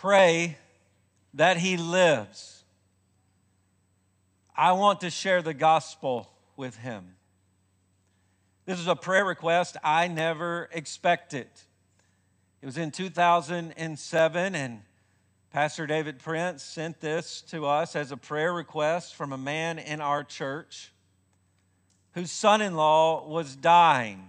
Pray that he lives. I want to share the gospel with him. This is a prayer request I never expected. It was in 2007, and Pastor David Prince sent this to us as a prayer request from a man in our church whose son-in-law was dying.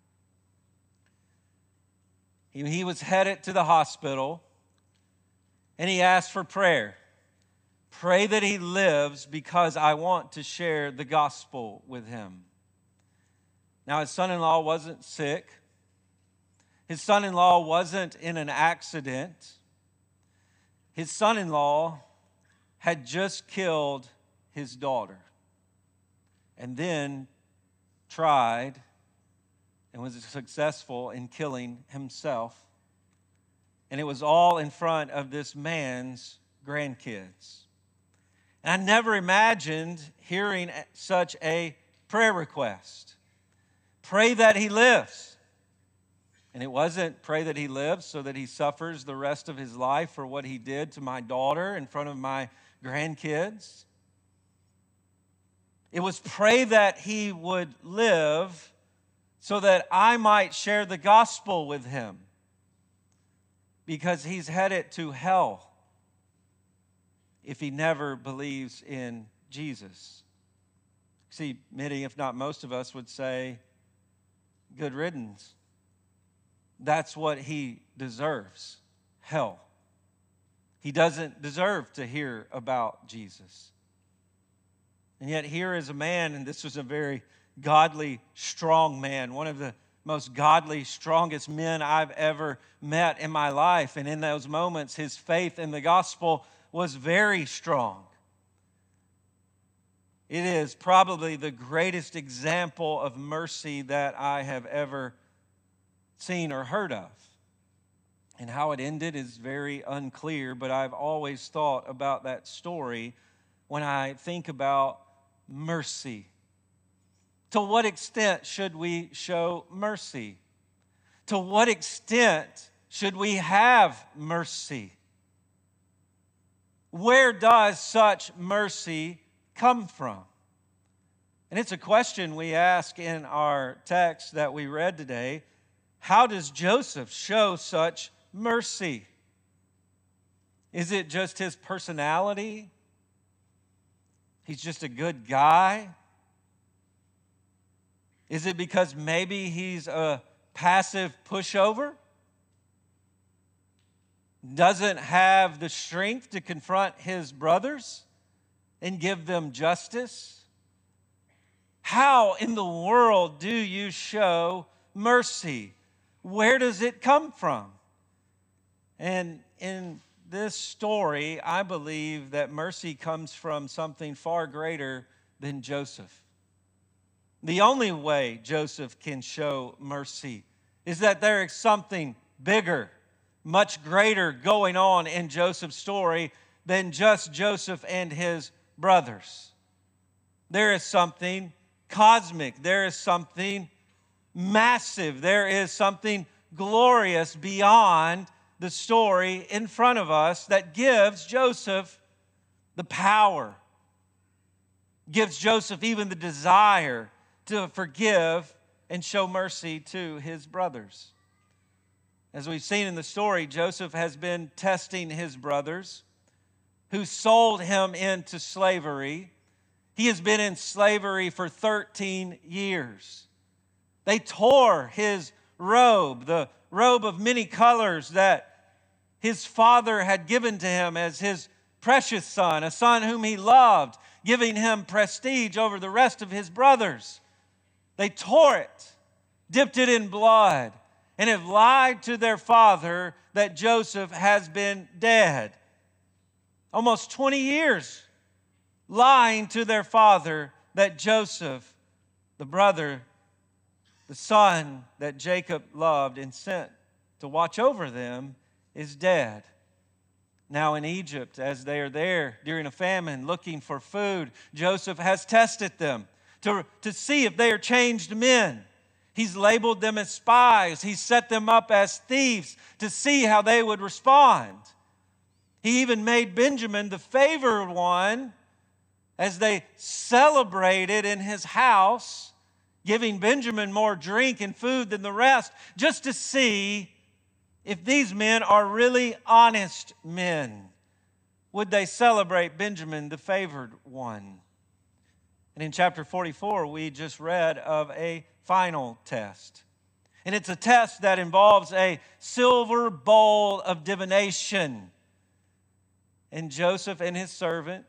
He was headed to the hospital, and he asked for prayer. Pray that he lives because I want to share the gospel with him. Now, his son-in-law wasn't sick. His son-in-law wasn't in an accident. His son-in-law had just killed his daughter and then tried and was successful in killing himself. And it was all in front of this man's grandkids. And I never imagined hearing such a prayer request. Pray that he lives. And it wasn't pray that he lives so that he suffers the rest of his life for what he did to my daughter in front of my grandkids. It was pray that he would live so that I might share the gospel with him, because he's headed to hell if he never believes in Jesus. See, many, if not most of us, would say, good riddance. That's what he deserves, hell. He doesn't deserve to hear about Jesus. And yet here is a man, and this was a very godly, strong man, one of the most godly, strongest men I've ever met in my life. And in those moments, his faith in the gospel was very strong. It is probably the greatest example of mercy that I have ever seen or heard of. And how it ended is very unclear, but I've always thought about that story when I think about mercy. To what extent should we show mercy? To what extent should we have mercy? Where does such mercy come from? And it's a question we ask in our text that we read today. How does Joseph show such mercy? Is it just his personality? He's just a good guy? Is it because maybe he's a passive pushover? Doesn't have the strength to confront his brothers and give them justice? How in the world do you show mercy? Where does it come from? And in this story, I believe that mercy comes from something far greater than Joseph. The only way Joseph can show mercy is that there is something bigger, much greater going on in Joseph's story than just Joseph and his brothers. There is something cosmic. There is something massive. There is something glorious beyond the story in front of us that gives Joseph the power, gives Joseph even the desire to forgive and show mercy to his brothers. As we've seen in the story, Joseph has been testing his brothers who sold him into slavery. He has been in slavery for 13 years. They tore his robe, the robe of many colors that his father had given to him as his precious son, a son whom he loved, giving him prestige over the rest of his brothers. They tore it, dipped it in blood, and have lied to their father that Joseph has been dead. Almost 20 years lying to their father that Joseph, the brother, the son that Jacob loved and sent to watch over them, is dead. Now in Egypt, as they are there during a famine looking for food, Joseph has tested them to see if they are changed men. He's labeled them as spies. He's set them up as thieves to see how they would respond. He even made Benjamin the favored one as they celebrated in his house, giving Benjamin more drink and food than the rest, just to see if these men are really honest men. Would they celebrate Benjamin, the favored one? And in chapter 44, we just read of a final test. And it's a test that involves a silver bowl of divination. And Joseph and his servant,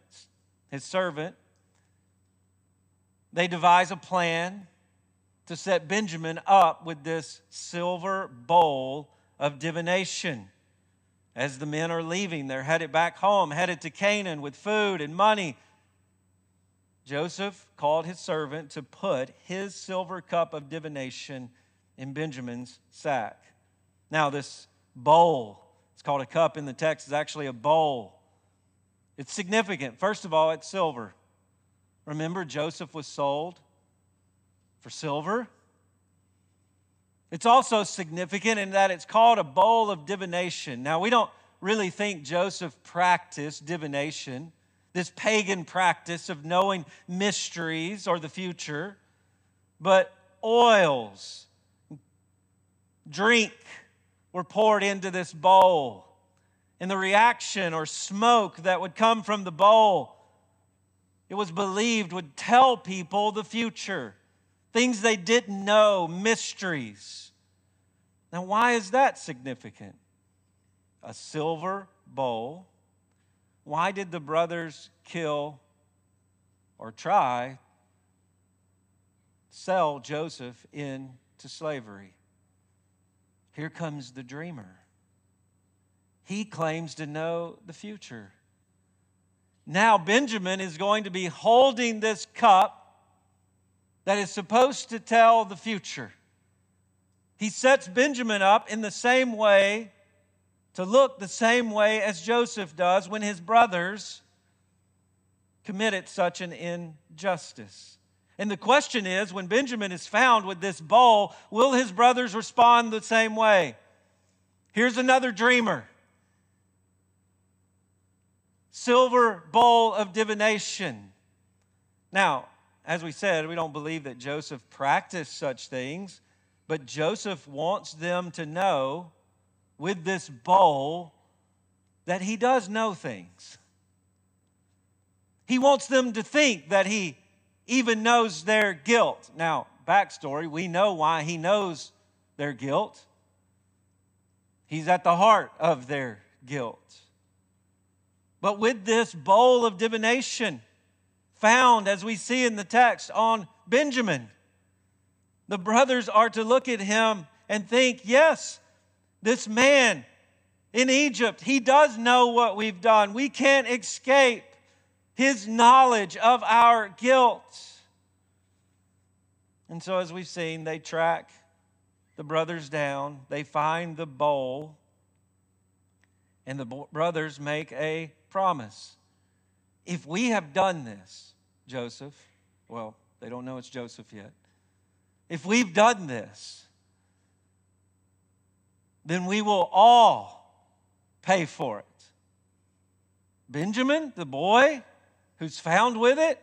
they devise a plan to set Benjamin up with this silver bowl of divination. As the men are leaving, they're headed back home, headed to Canaan with food and money. Joseph called his servant to put his silver cup of divination in Benjamin's sack. Now, this bowl, it's called a cup in the text, is actually a bowl. It's significant. First of all, it's silver. Remember, Joseph was sold for silver. It's also significant in that it's called a bowl of divination. Now, we don't really think Joseph practiced divination, this pagan practice of knowing mysteries or the future, but oils, drink were poured into this bowl. And the reaction or smoke that would come from the bowl, it was believed would tell people the future, things they didn't know, mysteries. Now, why is that significant? A silver bowl. Why did the brothers kill or try to sell Joseph into slavery? Here comes the dreamer. He claims to know the future. Now Benjamin is going to be holding this cup that is supposed to tell the future. He sets Benjamin up in the same way, to look the same way as Joseph does when his brothers committed such an injustice. And the question is, when Benjamin is found with this bowl, will his brothers respond the same way? Here's another dreamer. Silver bowl of divination. Now, as we said, we don't believe that Joseph practiced such things, but Joseph wants them to know with this bowl that he does know things. He wants them to think that he even knows their guilt. Now, backstory, we know why he knows their guilt. He's at the heart of their guilt. But with this bowl of divination found, as we see in the text, on Benjamin, the brothers are to look at him and think, yes, this man in Egypt, he does know what we've done. We can't escape his knowledge of our guilt. And so, as we've seen, they track the brothers down. They find the bowl. And the brothers make a promise. If we have done this, Joseph, well, they don't know it's Joseph yet. If we've done this, then we will all pay for it. Benjamin, the boy who's found with it,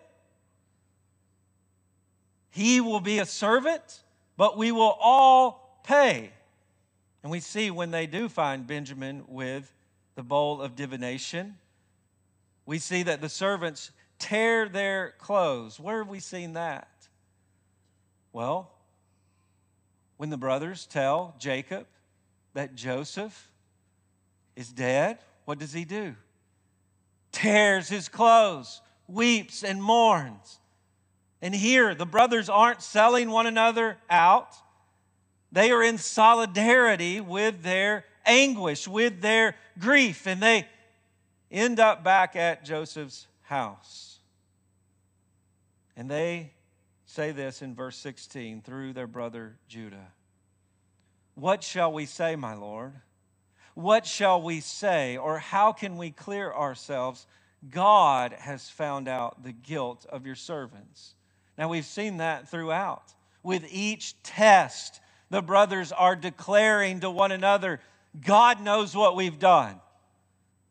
he will be a servant, but we will all pay. And we see when they do find Benjamin with the bowl of divination, we see that the servants tear their clothes. Where have we seen that? Well, when the brothers tell Jacob that Joseph is dead, what does he do? Tears his clothes, weeps and mourns. And here, the brothers aren't selling one another out. They are in solidarity with their anguish, with their grief, and they end up back at Joseph's house. And they say this in verse 16 through their brother Judah. What shall we say, my Lord? What shall we say, or how can we clear ourselves? God has found out the guilt of your servants. Now we've seen that throughout. With each test, the brothers are declaring to one another, God knows what we've done.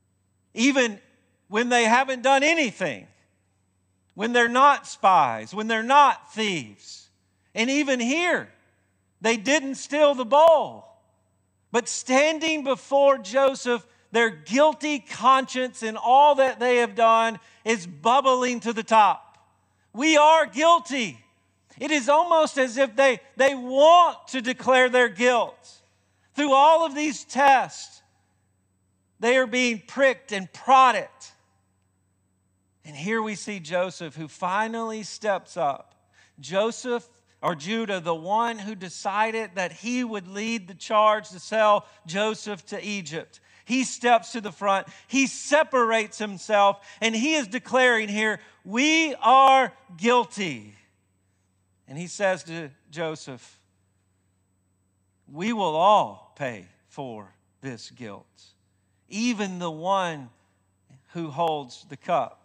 even when they haven't done anything, when they're not spies, when they're not thieves. And even here, they didn't steal the bowl. But standing before Joseph, their guilty conscience in all that they have done is bubbling to the top. We are guilty. It is almost as if they want to declare their guilt. Through all of these tests, they are being pricked and prodded. And here we see Joseph, who finally steps up. Joseph, or Judah, the one who decided that he would lead the charge to sell Joseph to Egypt. He steps to the front. He separates himself, and he is declaring here, we are guilty. And he says to Joseph, we will all pay for this guilt, even the one who holds the cup.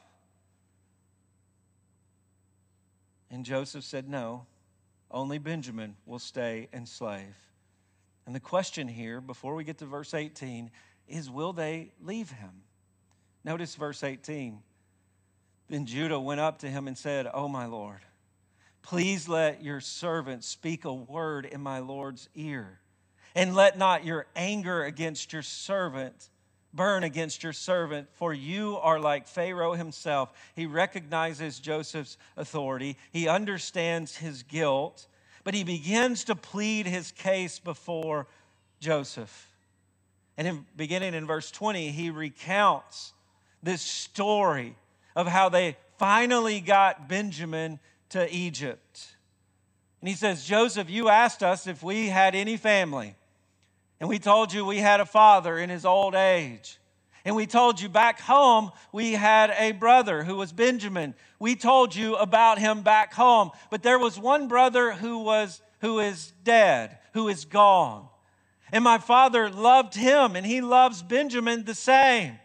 And Joseph said, no, only Benjamin will stay enslaved. And the question here, before we get to verse 18, is will they leave him? Notice verse 18. Then Judah went up to him and said, "O my Lord, please let your servant speak a word in my Lord's ear, and let not your anger against your servant burn against your servant, for you are like Pharaoh himself." He recognizes Joseph's authority. He understands his guilt, but he begins to plead his case before Joseph. And beginning in verse 20, he recounts this story of how they finally got Benjamin to Egypt. And he says, Joseph, you asked us if we had any family. And we told you we had a father in his old age. And we told you back home we had a brother who was Benjamin. We told you about him back home. But there was one brother who is dead, who is gone. And my father loved him, and he loves Benjamin the same.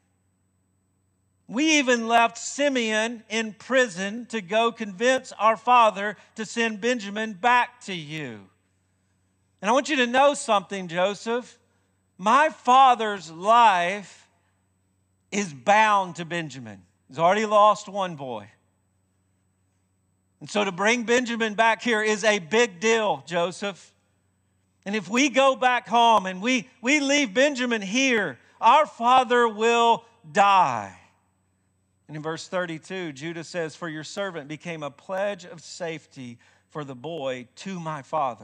We even left Simeon in prison to go convince our father to send Benjamin back to you. And I want you to know something, Joseph. My father's life is bound to Benjamin. He's already lost one boy. And so to bring Benjamin back here is a big deal, Joseph. And if we go back home and we leave Benjamin here, our father will die. And in verse 32, Judah says, "For your servant became a pledge of safety for the boy to my father."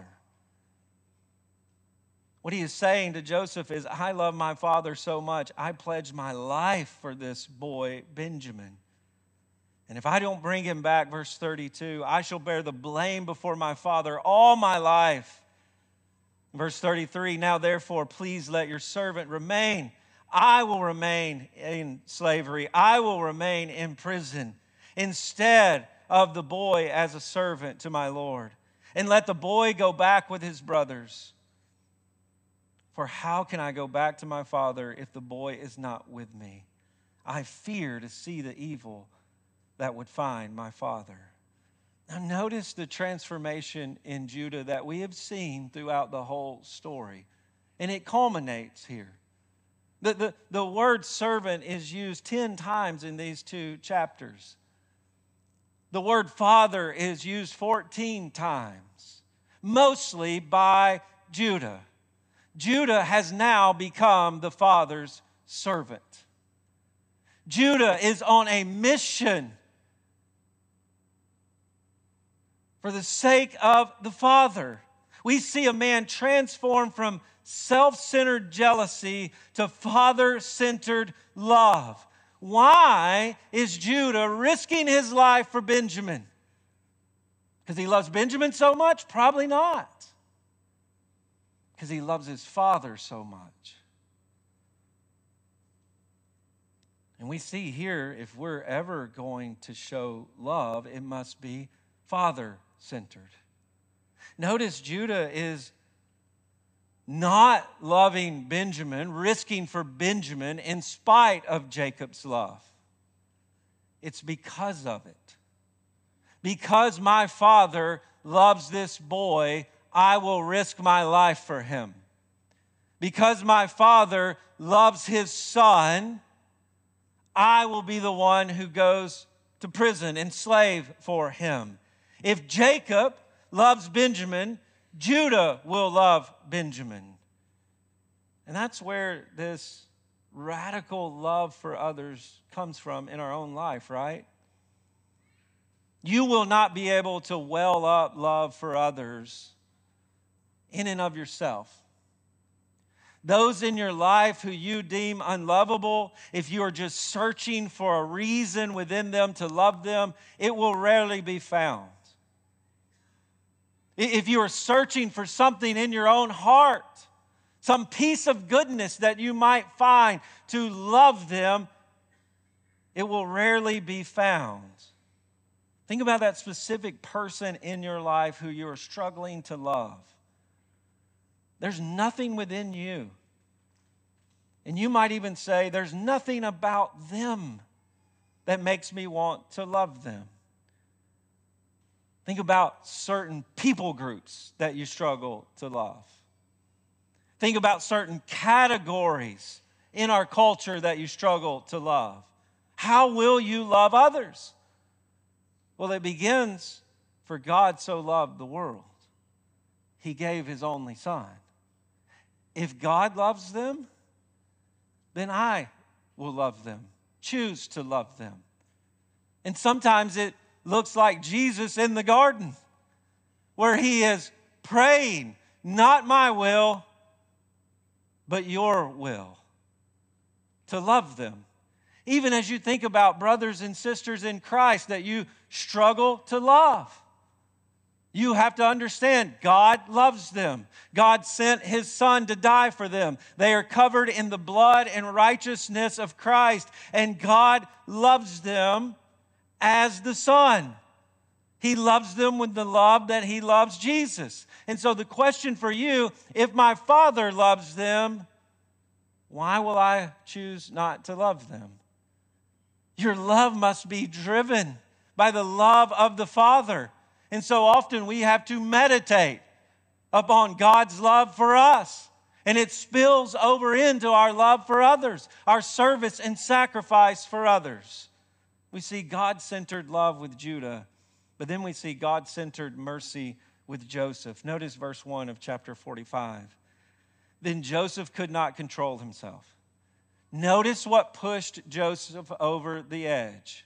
What he is saying to Joseph is, I love my father so much, I pledge my life for this boy, Benjamin. And if I don't bring him back, verse 32, I shall bear the blame before my father all my life. Verse 33, now therefore, please let your servant remain. I will remain in slavery. I will remain in prison instead of the boy as a servant to my Lord. And let the boy go back with his brothers. For how can I go back to my father if the boy is not with me? I fear to see the evil that would find my father. Now notice the transformation in Judah that we have seen throughout the whole story. And it culminates here. The word servant is used 10 times in these 2 chapters. The word father is used 14 times, mostly by Judah. Judah has now become the father's servant. Judah is on a mission for the sake of the father. We see a man transformed from self-centered jealousy to father-centered love. Why is Judah risking his life for Benjamin? Because he loves Benjamin so much? Probably not. Because he loves his father so much. And we see here, if we're ever going to show love, it must be father-centered. Notice Judah is not loving Benjamin, risking for Benjamin in spite of Jacob's love. It's because of it. Because my father loves this boy, I will risk my life for him. Because my father loves his son, I will be the one who goes to prison and slave for him. If Jacob loves Benjamin, Judah will love Benjamin. And that's where this radical love for others comes from in our own life, right? You will not be able to well up love for others in and of yourself. Those in your life who you deem unlovable, if you are just searching for a reason within them to love them, it will rarely be found. If you are searching for something in your own heart, some piece of goodness that you might find to love them, it will rarely be found. Think about that specific person in your life who you are struggling to love. There's nothing within you. And you might even say, there's nothing about them that makes me want to love them. Think about certain people groups that you struggle to love. Think about certain categories in our culture that you struggle to love. How will you love others? Well, it begins, for God so loved the world, He gave His only Son. If God loves them, then I will love them, choose to love them. And sometimes it looks like Jesus in the garden, where He is praying, not my will, but your will, to love them. Even as you think about brothers and sisters in Christ that you struggle to love, you have to understand God loves them. God sent His Son to die for them. They are covered in the blood and righteousness of Christ, and God loves them as the Son. He loves them with the love that He loves Jesus. And so the question for you, if my Father loves them, why will I choose not to love them? Your love must be driven by the love of the Father. And so often we have to meditate upon God's love for us. And it spills over into our love for others, our service and sacrifice for others. We see God-centered love with Judah, but then we see God-centered mercy with Joseph. Notice verse 1 of chapter 45. Then Joseph could not control himself. Notice what pushed Joseph over the edge.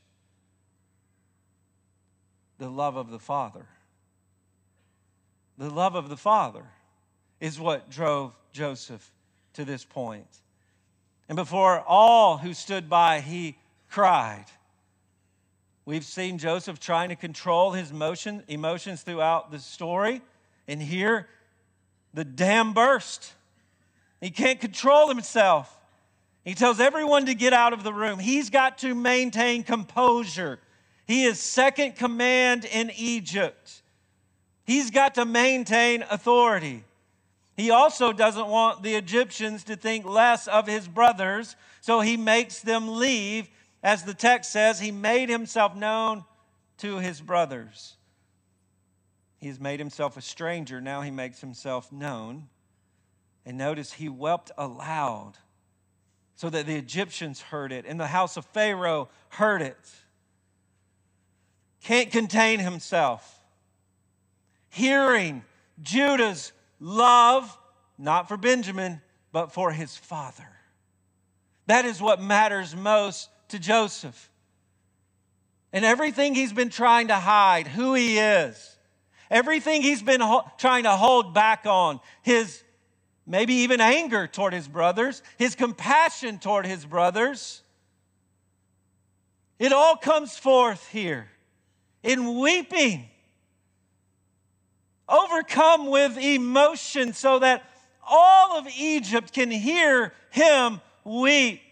The love of the Father. The love of the Father is what drove Joseph to this point. And before all who stood by, he cried. We've seen Joseph trying to control his emotions throughout the story. And here, the dam burst. He can't control himself. He tells everyone to get out of the room. He's got to maintain composure. He is second command in Egypt. He's got to maintain authority. He also doesn't want the Egyptians to think less of his brothers, so he makes them leave. As the text says, he made himself known to his brothers. He has made himself a stranger. Now he makes himself known. And notice he wept aloud so that the Egyptians heard it and the house of Pharaoh heard it. Can't contain himself. Hearing Judah's love, not for Benjamin, but for his father. That is what matters most to Joseph. And everything he's been trying to hide, who he is, everything he's been trying to hold back on, his maybe even anger toward his brothers, his compassion toward his brothers, it all comes forth here in weeping, overcome with emotion so that all of Egypt can hear him weep.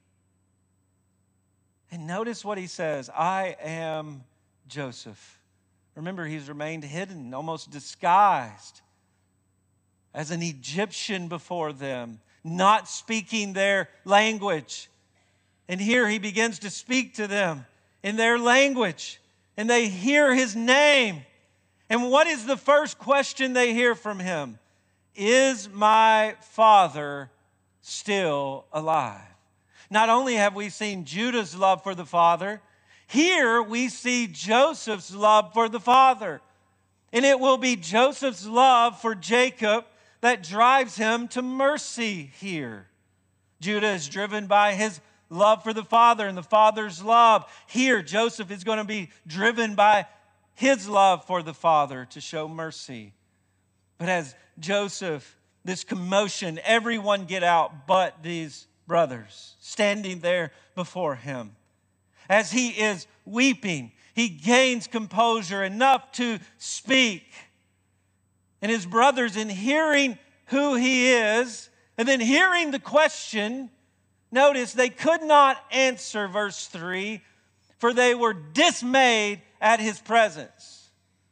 And notice what he says, I am Joseph. Remember, he's remained hidden, almost disguised as an Egyptian before them, not speaking their language. And here he begins to speak to them in their language, and they hear his name. And what is the first question they hear from him? Is my father still alive? Not only have we seen Judah's love for the father, here we see Joseph's love for the father. And it will be Joseph's love for Jacob that drives him to mercy here. Judah is driven by his love for the father and the father's love. Here, Joseph is going to be driven by his love for the father to show mercy. But as Joseph, this commotion, everyone get out but these brothers standing there before him. As he is weeping, he gains composure enough to speak. And his brothers, in hearing who he is, and then hearing the question, notice they could not answer, verse 3, for they were dismayed at his presence.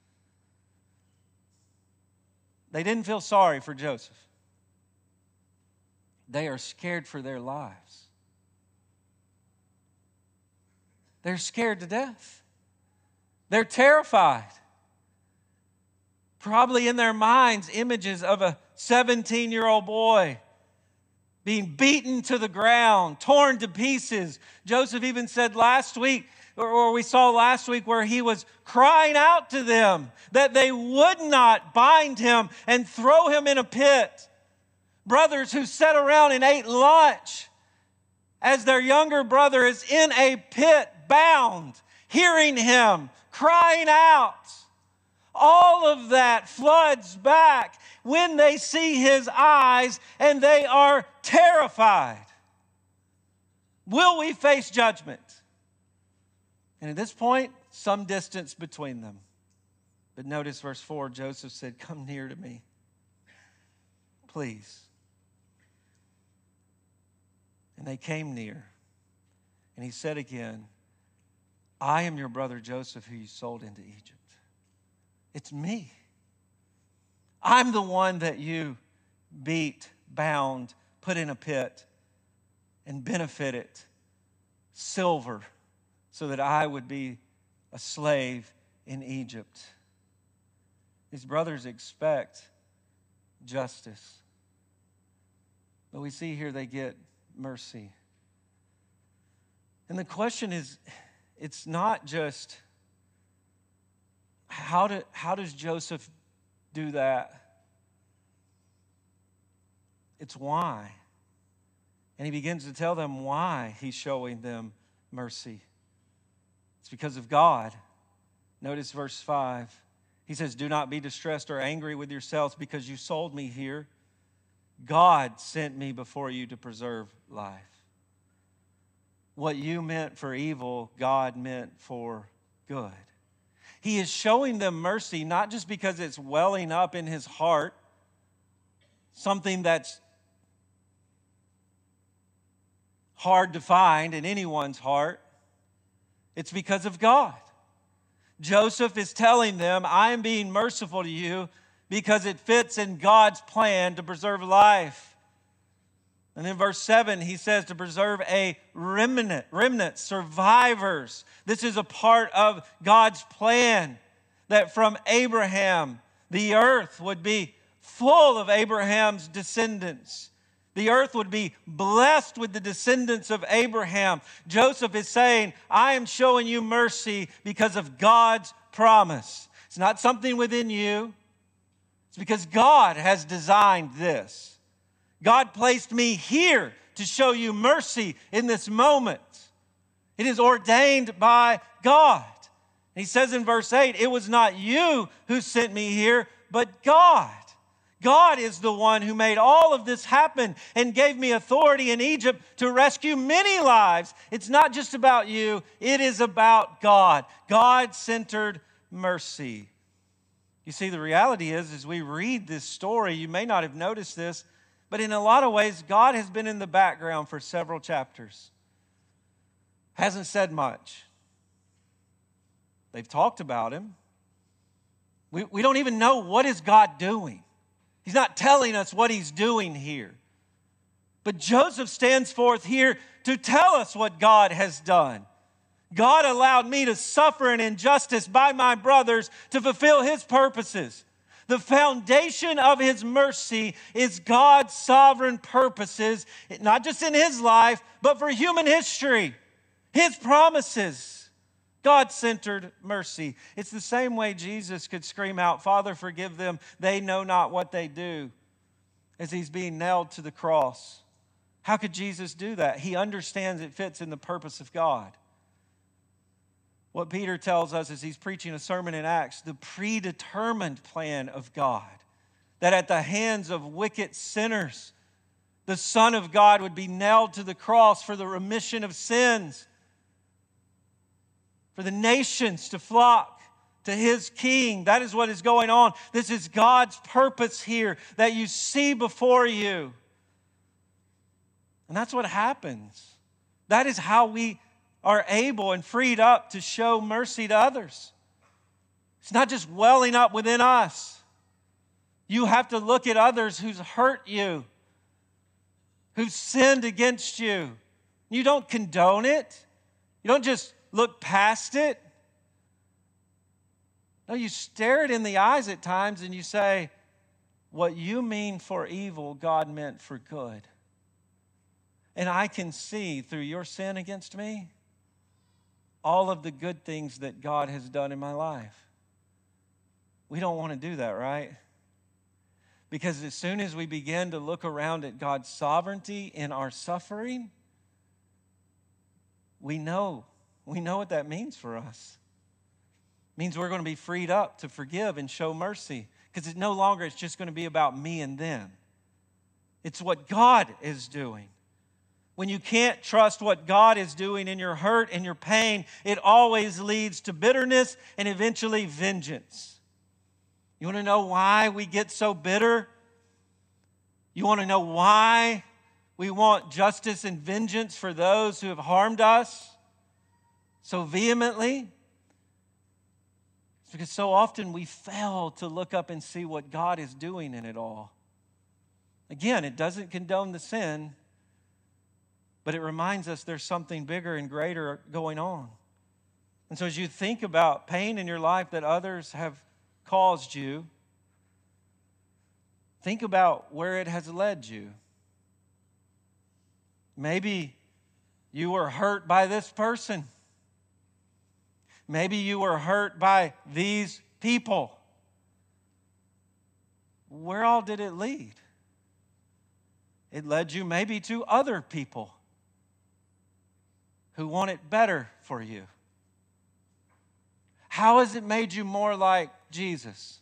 They didn't feel sorry for Joseph. They are scared for their lives. They're scared to death. They're terrified. Probably in their minds, images of a 17-year-old boy being beaten to the ground, torn to pieces. Joseph even said last week, or we saw last week, where he was crying out to them that they would not bind him and throw him in a pit. Brothers who sat around and ate lunch as their younger brother is in a pit, bound, hearing him, crying out. All of that floods back when they see his eyes and they are terrified. Will we face judgment? And at this point, some distance between them. But notice verse 4, Joseph said, "Come near to me, please." And they came near. And he said again, "I am your brother Joseph, who you sold into Egypt." It's me. I'm the one that you beat, bound, put in a pit, and benefited silver so that I would be a slave in Egypt. His brothers expect justice. But we see here they get mercy. And the question is, it's not just how does Joseph do that? It's why. And he begins to tell them why he's showing them mercy. It's because of God. Notice verse 5. He says, "Do not be distressed or angry with yourselves because you sold me here. God sent me before you to preserve life. What you meant for evil, God meant for good." He is showing them mercy not just because it's welling up in his heart, something that's hard to find in anyone's heart. It's because of God. Joseph is telling them, I am being merciful to you because it fits in God's plan to preserve life. And in verse 7, he says to preserve a remnant, survivors. This is a part of God's plan that from Abraham, the earth would be full of Abraham's descendants. The earth would be blessed with the descendants of Abraham. Joseph is saying, I am showing you mercy because of God's promise. It's not something within you. It's because God has designed this. God placed me here to show you mercy in this moment. It is ordained by God. And he says in verse 8, it was not you who sent me here, but God. God is the one who made all of this happen and gave me authority in Egypt to rescue many lives. It's not just about you, it is about God. God-centered mercy. You see, the reality is, as we read this story, you may not have noticed this, but in a lot of ways, God has been in the background for several chapters. Hasn't said much. They've talked about him. We don't even know what is God doing. He's not telling us what he's doing here. But Joseph stands forth here to tell us what God has done. God allowed me to suffer an injustice by my brothers to fulfill his purposes. The foundation of his mercy is God's sovereign purposes, not just in his life, but for human history. His promises, God-centered mercy. It's the same way Jesus could scream out, "Father, forgive them, they know not what they do," as he's being nailed to the cross. How could Jesus do that? He understands it fits in the purpose of God. What Peter tells us as he's preaching a sermon in Acts, the predetermined plan of God, that at the hands of wicked sinners, the Son of God would be nailed to the cross for the remission of sins, for the nations to flock to his King. That is what is going on. This is God's purpose here that you see before you. And that's what happens. That is how we are able and freed up to show mercy to others. It's not just welling up within us. You have to look at others who's hurt you, who've sinned against you. You don't condone it. You don't just look past it. No, you stare it in the eyes at times and you say, "What you mean for evil, God meant for good. And I can see through your sin against me all of the good things that God has done in my life." We don't want to do that, right? Because as soon as we begin to look around at God's sovereignty in our suffering, we know what that means for us. It means we're going to be freed up to forgive and show mercy, because it's no longer it's just going to be about me and them. It's what God is doing. When you can't trust what God is doing in your hurt and your pain, it always leads to bitterness and eventually vengeance. You want to know why we get so bitter? You want to know why we want justice and vengeance for those who have harmed us so vehemently? It's because so often we fail to look up and see what God is doing in it all. Again, it doesn't condone the sin, but it reminds us there's something bigger and greater going on. And so as you think about pain in your life that others have caused you, think about where it has led you. Maybe you were hurt by this person. Maybe you were hurt by these people. Where all did it lead? It led you maybe to other people who want it better for you. How has it made you more like Jesus?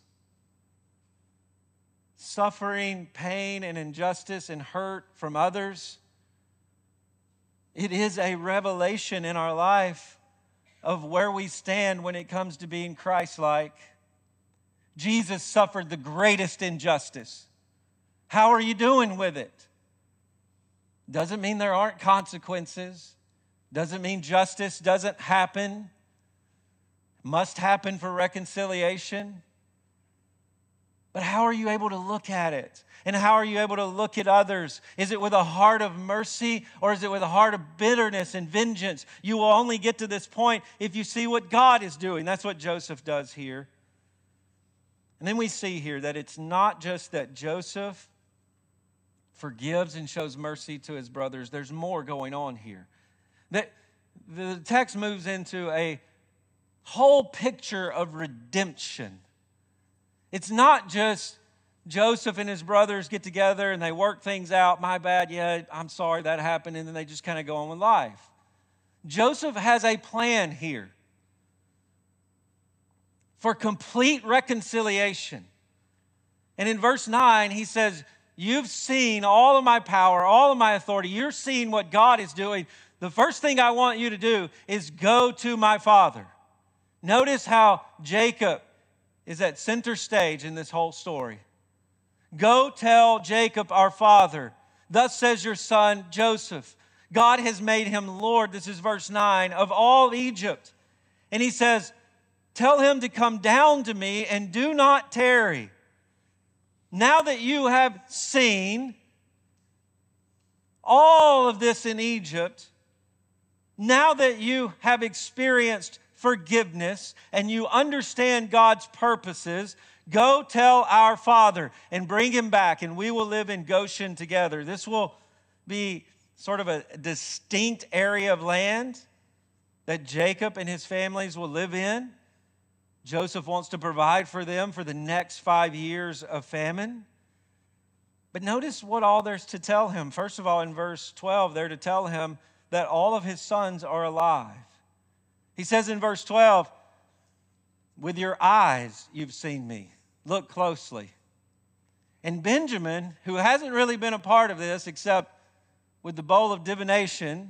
Suffering, pain, and injustice and hurt from others. It is a revelation in our life of where we stand when it comes to being Christ-like. Jesus suffered the greatest injustice. How are you doing with it? Doesn't mean there aren't consequences. Doesn't mean justice doesn't happen. Must happen for reconciliation. But how are you able to look at it? And how are you able to look at others? Is it with a heart of mercy, or is it with a heart of bitterness and vengeance? You will only get to this point if you see what God is doing. That's what Joseph does here. And then we see here that it's not just that Joseph forgives and shows mercy to his brothers. There's more going on here. That the text moves into a whole picture of redemption. It's not just Joseph and his brothers get together and they work things out. My bad, yeah, I'm sorry that happened, and then they just kind of go on with life. Joseph has a plan here for complete reconciliation. And in verse 9, he says, "You've seen all of my power, all of my authority. You're seeing what God is doing. The first thing I want you to do is go to my father." Notice how Jacob is at center stage in this whole story. "Go tell Jacob our father, thus says your son Joseph, God has made him Lord," this is verse 9, "of all Egypt." And he says, "Tell him to come down to me and do not tarry. Now that you have seen all of this in Egypt, now that you have experienced forgiveness and you understand God's purposes, Go tell our father and bring him back, and we will live in Goshen together. This will be sort of a distinct area of land that Jacob and his families will live in. Joseph wants to provide for them for the next 5 years of famine. But notice what all there's to tell him. First of all, in verse 12, they're to tell him that all of his sons are alive. He says in verse 12, with your eyes you've seen me. Look closely. And Benjamin, who hasn't really been a part of this except with the bowl of divination,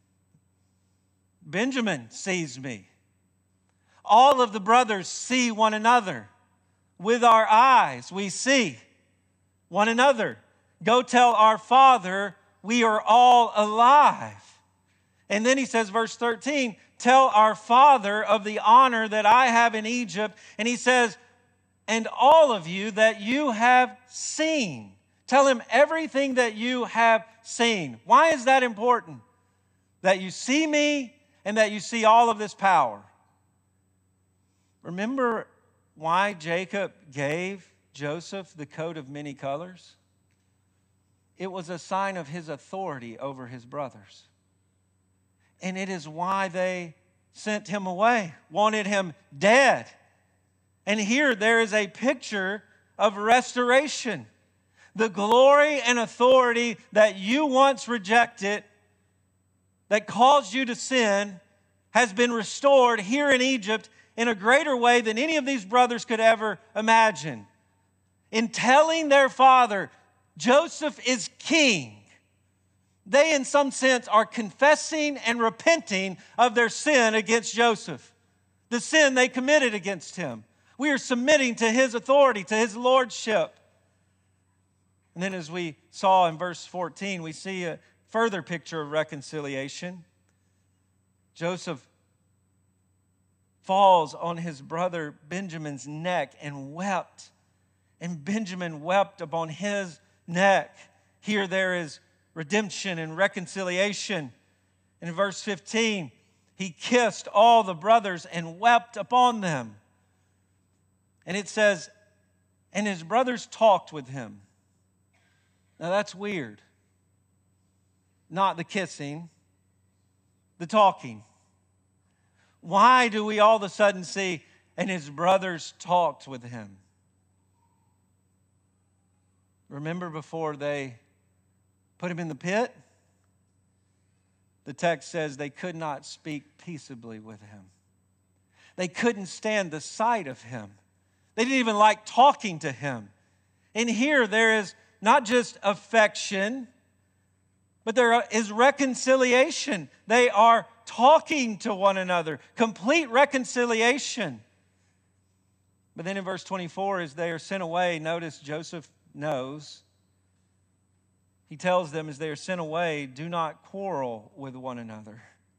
Benjamin sees me. All of the brothers see one another. With our eyes we see one another. Go tell our father we are all alive. And then he says, verse 13, tell our father of the honor that I have in Egypt. And he says, and all of you that you have seen. Tell him everything that you have seen. Why is that important? That you see me and that you see all of this power. Remember why Jacob gave Joseph the coat of many colors? It was a sign of his authority over his brothers. And it is why they sent him away, wanted him dead. And here there is a picture of restoration. The glory and authority that you once rejected, that caused you to sin, has been restored here in Egypt in a greater way than any of these brothers could ever imagine. In telling their father, Joseph is king, they in some sense are confessing and repenting of their sin against Joseph, the sin they committed against him. We are submitting to his authority, to his lordship. And then as we saw in verse 14, we see a further picture of reconciliation. Joseph falls on his brother Benjamin's neck and wept. And Benjamin wept upon his neck. Here there is redemption and reconciliation. In verse 15, he kissed all the brothers and wept upon them. And it says, and his brothers talked with him. Now that's weird. Not the kissing, the talking. Why do we all of a sudden see, and his brothers talked with him? Remember before they put him in the pit? The text says they could not speak peaceably with him. They couldn't stand the sight of him. They didn't even like talking to him. And here there is not just affection, but there is reconciliation. They are talking to one another. Complete reconciliation. But then in verse 24, as they are sent away, notice Joseph knows. He tells them as they are sent away, do not quarrel with one another.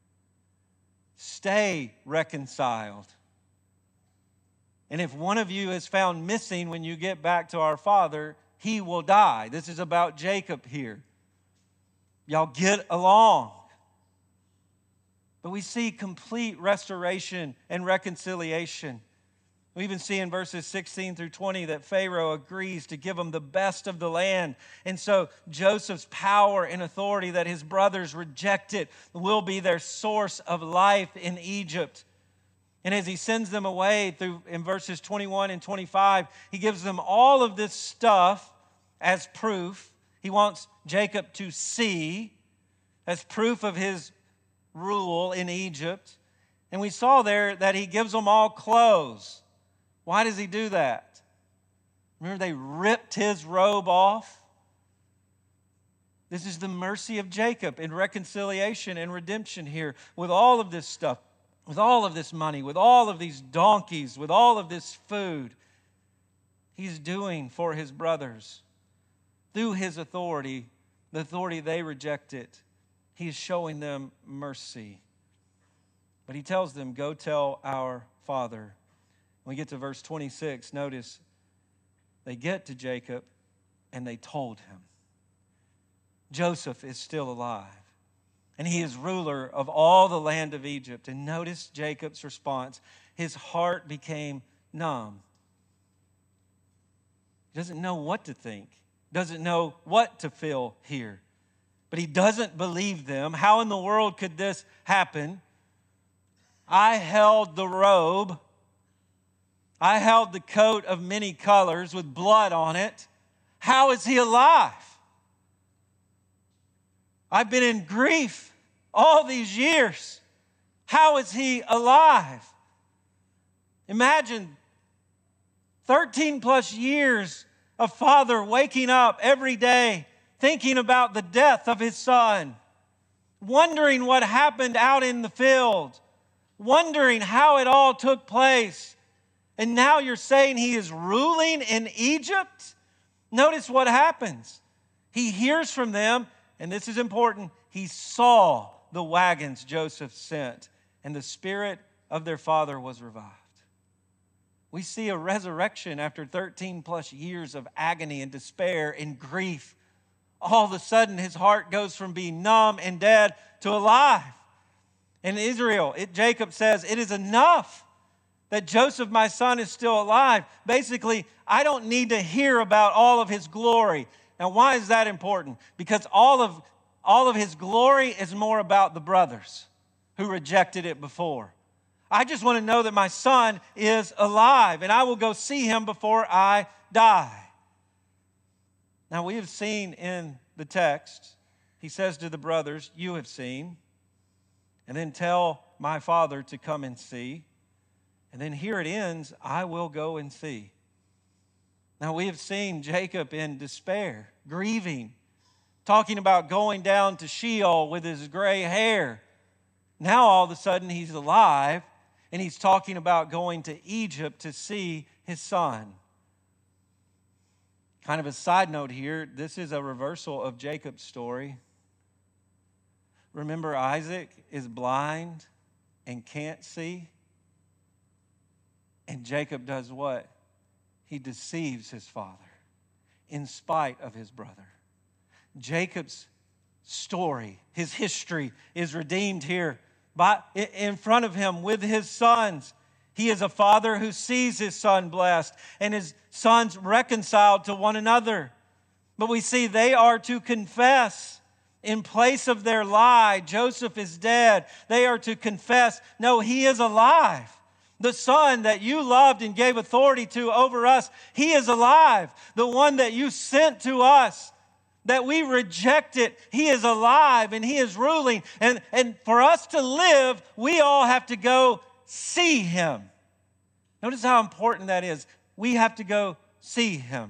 Stay reconciled. And if one of you is found missing when you get back to our father, he will die. This is about Jacob here. Y'all get along. But we see complete restoration and reconciliation. We even see in verses 16 through 20 that Pharaoh agrees to give them the best of the land. And so Joseph's power and authority that his brothers rejected will be their source of life in Egypt. And as he sends them away through in verses 21 and 25, he gives them all of this stuff as proof. He wants Jacob to see as proof of his rule in Egypt. And we saw there that he gives them all clothes. Why does he do that? Remember, they ripped his robe off? This is the mercy of Jacob in reconciliation and redemption here with all of this stuff, with all of this money, with all of these donkeys, with all of this food. He's doing for his brothers. Through his authority, the authority they rejected, he is showing them mercy. But he tells them, go tell our father. When we get to verse 26, notice they get to Jacob and they told him. Joseph is still alive and he is ruler of all the land of Egypt. And notice Jacob's response. His heart became numb. He doesn't know what to think, doesn't know what to feel here. But he doesn't believe them. How in the world could this happen? I held the robe. I held the coat of many colors with blood on it. How is he alive? I've been in grief all these years. How is he alive? Imagine 13 plus years of father waking up every day thinking about the death of his son, wondering what happened out in the field, wondering how it all took place. And now you're saying he is ruling in Egypt? Notice what happens. He hears from them, and this is important. He saw the wagons Joseph sent, and the spirit of their father was revived. We see a resurrection after 13 plus years of agony and despair and grief. All of a sudden, his heart goes from being numb and dead to alive. In Israel, Jacob says, it is enough that Joseph, my son, is still alive. Basically, I don't need to hear about all of his glory. Now, why is that important? Because all of his glory is more about the brothers who rejected it before. I just want to know that my son is alive, and I will go see him before I die. Now, we have seen in the text, he says to the brothers, you have seen, and then tell my father to come and see. And then here it ends, I will go and see. Now, we have seen Jacob in despair, grieving, talking about going down to Sheol with his gray hair. Now, all of a sudden, he's alive, and he's talking about going to Egypt to see his son. Kind of a side note here, this is a reversal of Jacob's story. Remember, Isaac is blind and can't see. And Jacob does what? He deceives his father in spite of his brother. Jacob's story, his history is redeemed here in front of him with his sons. He is a father who sees his son blessed and his sons reconciled to one another. But we see they are to confess in place of their lie. Joseph is dead. They are to confess, no, he is alive. The son that you loved and gave authority to over us, he is alive. The one that you sent to us, that we rejected, he is alive and he is ruling. And for us to live, we all have to go see him. Notice how important that is. We have to go see him.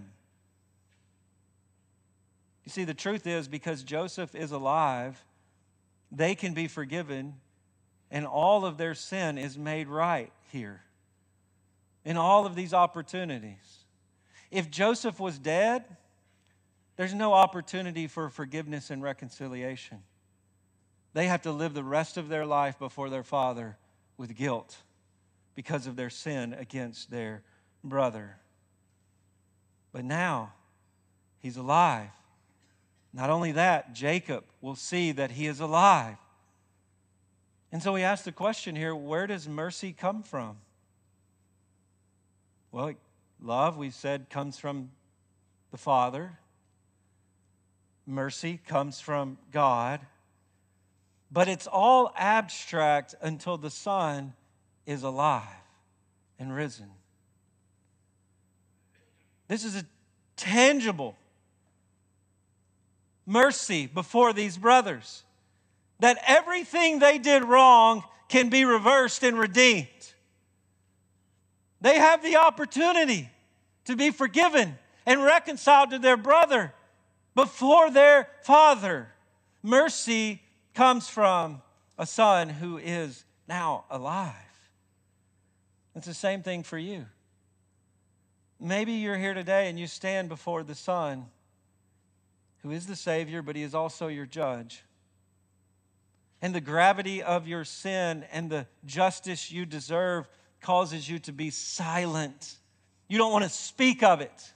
You see, the truth is, because Joseph is alive, they can be forgiven, and all of their sin is made right here in all of these opportunities. If Joseph was dead, there's no opportunity for forgiveness and reconciliation. They have to live the rest of their life before their father with guilt because of their sin against their brother. But now, he's alive. Not only that, Jacob will see that he is alive. And so we ask the question here, where does mercy come from? Well, love, we said, comes from the Father. Mercy comes from God. But it's all abstract until the Son is alive and risen. This is a tangible mercy before these brothers, that everything they did wrong can be reversed and redeemed. They have the opportunity to be forgiven and reconciled to their brother before their father. Mercy comes from a son who is now alive. It's the same thing for you. Maybe you're here today and you stand before the Son who is the Savior, but he is also your judge. And the gravity of your sin and the justice you deserve causes you to be silent. You don't want to speak of it.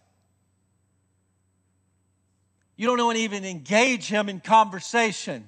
You don't want to even engage him in conversation.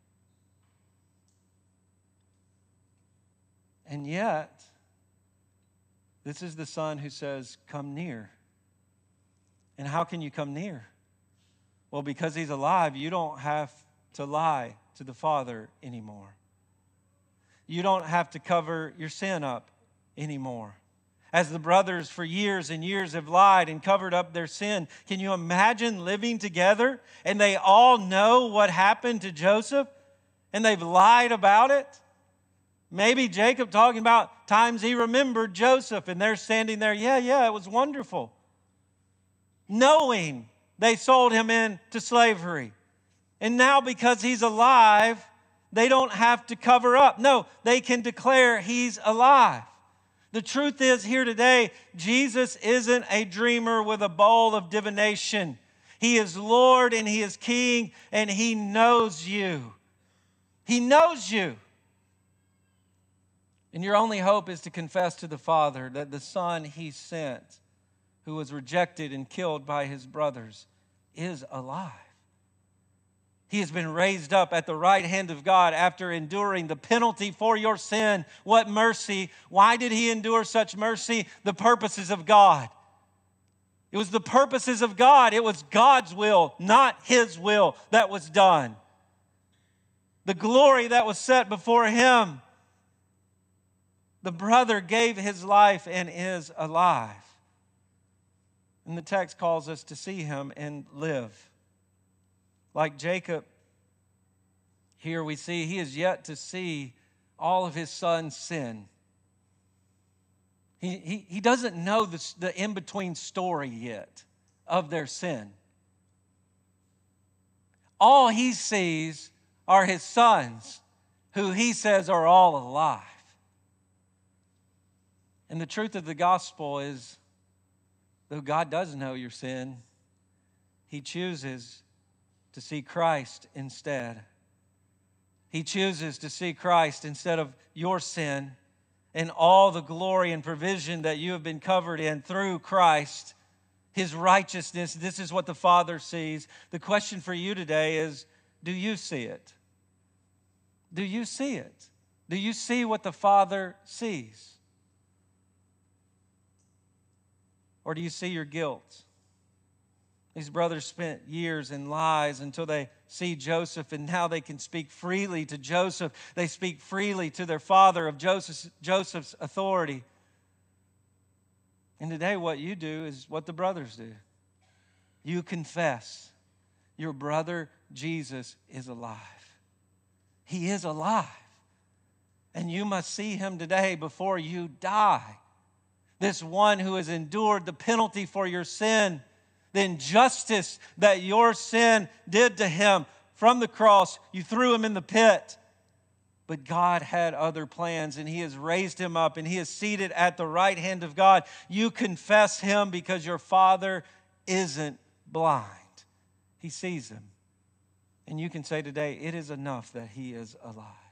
And yet, this is the Son who says, come near. And how can you come near? Well, because he's alive, you don't have to lie to the Father anymore. You don't have to cover your sin up anymore. As the brothers for years and years have lied and covered up their sin, can you imagine living together and they all know what happened to Joseph and they've lied about it? Maybe Jacob talking about times he remembered Joseph and they're standing there, yeah, it was wonderful. Knowing they sold him into slavery. And now because he's alive, they don't have to cover up. No, they can declare he's alive. The truth is here today, Jesus isn't a dreamer with a bowl of divination. He is Lord and He is King and He knows you. He knows you. And your only hope is to confess to the Father that the Son He sent, who was rejected and killed by His brothers, is alive. He has been raised up at the right hand of God after enduring the penalty for your sin. What mercy. Why did He endure such mercy? The purposes of God. It was the purposes of God. It was God's will, not His will, that was done. The glory that was set before Him. The brother gave his life and is alive. And the text calls us to see Him and live. Like Jacob, here we see he is yet to see all of his sons sin. He doesn't know the in-between story yet of their sin. All he sees are his sons, who he says are all alive. And the truth of the gospel is, though God does know your sin, He chooses to see Christ instead. He chooses to see Christ instead of your sin and all the glory and provision that you have been covered in through Christ, His righteousness. This is what the Father sees. The question for you today is, do you see it? Do you see it? Do you see what the Father sees? Or do you see your guilt? These brothers spent years in lies until they see Joseph, and now they can speak freely to Joseph. They speak freely to their father of Joseph's authority. And today what you do is what the brothers do. You confess your brother Jesus is alive. He is alive. And you must see Him today before you die. This one who has endured the penalty for your sin, the injustice that your sin did to Him from the cross. You threw Him in the pit. But God had other plans, and He has raised Him up, and He is seated at the right hand of God. You confess Him because your Father isn't blind. He sees Him. And you can say today, it is enough that He is alive.